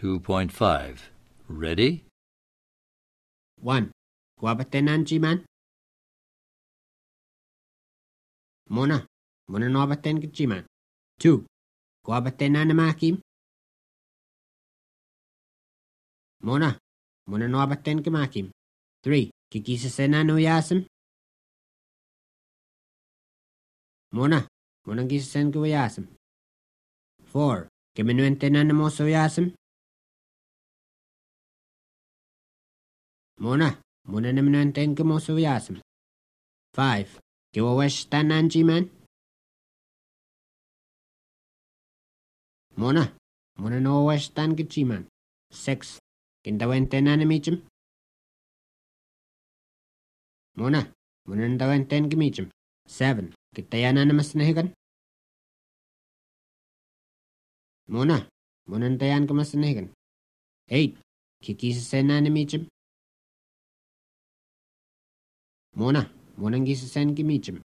2.5. Ready? 1. Guabatenan jiman. Mona nobaten jiman. 2. Guabatenan makim. Mona nobaten makim. 3. Kikisasenan uyasim. Mona gisasen uyasim. 4. Kiminuentenan moso uyasim. Mona niminuenten moso uyasim. 5. Kiwaweshtanan jiman. Mona no washtan jiman. 6. Kindawentenan michim. Mona ndawenten michim. 7. Kitayanan masnehigan. Mona ntayan masnehigan. 8. Kikisasenan michim. Mona gisasen michim.